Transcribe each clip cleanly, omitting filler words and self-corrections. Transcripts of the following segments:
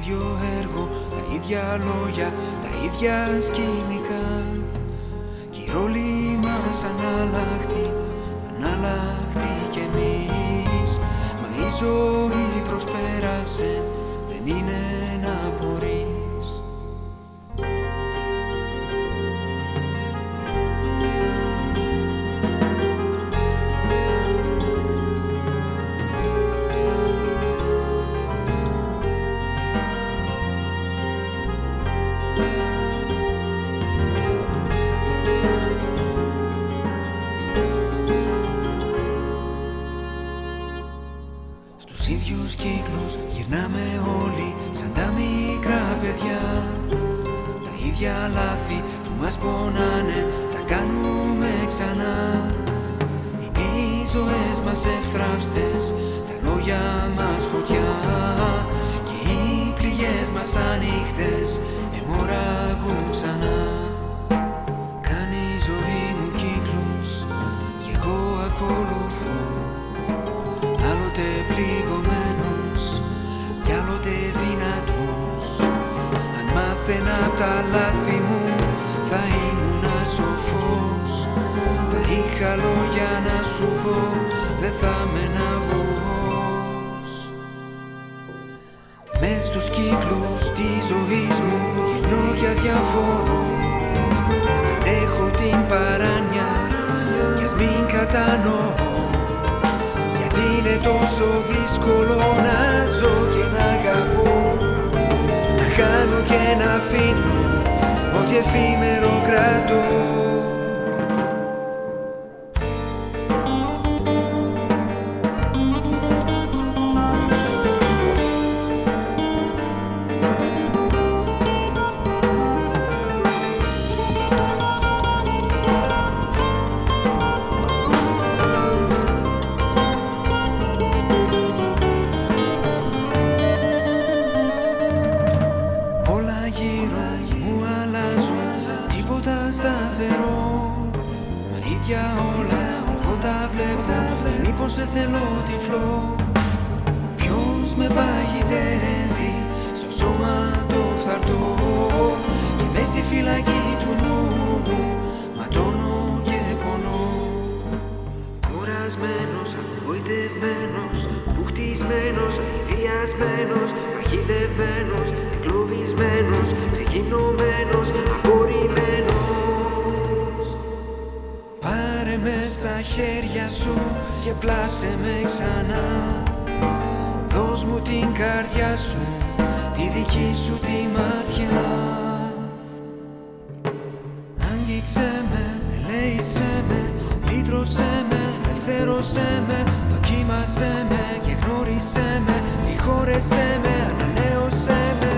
ίδιο έργο, τα ίδια λόγια, τα ίδια σκηνικά. Κι οι ρόλοι μας ανάλλαχτοι κι εμείς. Μα η ζωή προσπέρασε, δεν είναι να μπορείς. Στους ίδιους κύκλους γυρνάμε όλοι σαν τα μικρά παιδιά. Τα ίδια λάθη που μας πονάνε τα κάνουμε ξανά. Είναι οι ζωές μας εύθραυστες, τα λόγια μας φωτιά. Και οι πληγές μας ανοιχτές αιμορραγούν ξανά. Κάνει η ζωή μου κύκλους κι εγώ ακολουθώ. Άλλοτε πληγωμένος κι άλλοτε δυνατός. Αν μάθαινα απ' τα λάθη μου θα ήμουνα σοφός. Θα είχα λόγια να σου πω, δεν θα μενα βουβός. Μες στους κύκλους της ζωής μου γυρνώ κι αδιαφορώ. Έχω την παράνοια κι ας μην κατανοώ. Είναι τόσο δύσκολο να ζω και να αγαπώ. Να χάνω και να αφήνω ό,τι εφήμερο κρατώ. Σταθερό, μα ίδια όλα, εγώ τα βλέπω, μήπως σε θέλω τυφλό. Ποιος με παγιδεύει στο σώμα το φθαρτό. Και μες στη φυλακή του νου μου ματώνω και πονώ. Κουρασμένος, απογοητευμένος, πουχτισμένος, βιασμένος, παγιδευμένος, εγκλωβισμένος, ξεκινωμένος, απορριμμένος. Πάρε με στα χέρια σου και πλάσε με ξανά. Δώσ' μου την καρδιά σου, τη δική σου τη ματιά. Άγγιξε με, ελέησέ με, λύτρωσέ με, ελευθέρωσέ με. Δοκίμασέ με και γνώρισέ με, συγχώρεσέ με, ανανέωσέ με.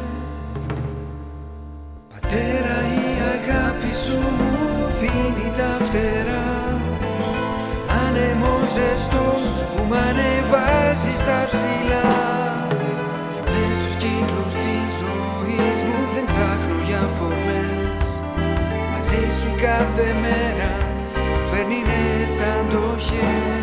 Πατέρα, η αγάπη σου μου δίνει τα φτερά. Άνεμος ζεστός που μ' ανεβάζει στα ψηλά. Και μες στους κύκλους της ζωής μου δεν ψάχνω για φορμές. Μαζί σου η κάθε μέρα φέρνει νέες αντοχές.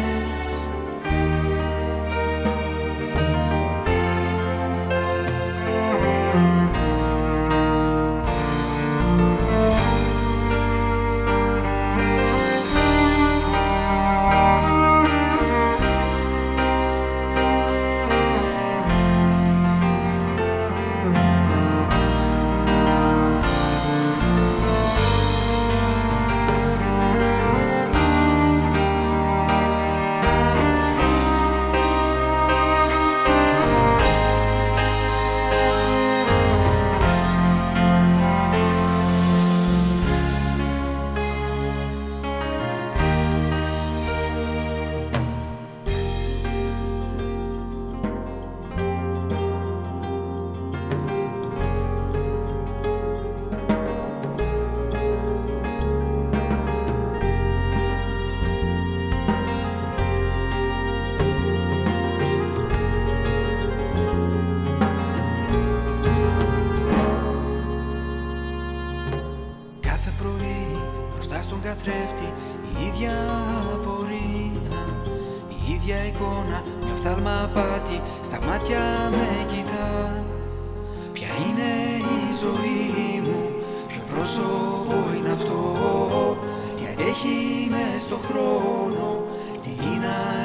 καθρέφτη, η ίδια απορία, η ίδια εικόνα, μια οφθαλμαπάτη στα μάτια με κοιτά. είναι η ζωή μου, ποιο πρόσωπο είναι αυτό, τι αντέχει μες στον χρόνο, τι είναι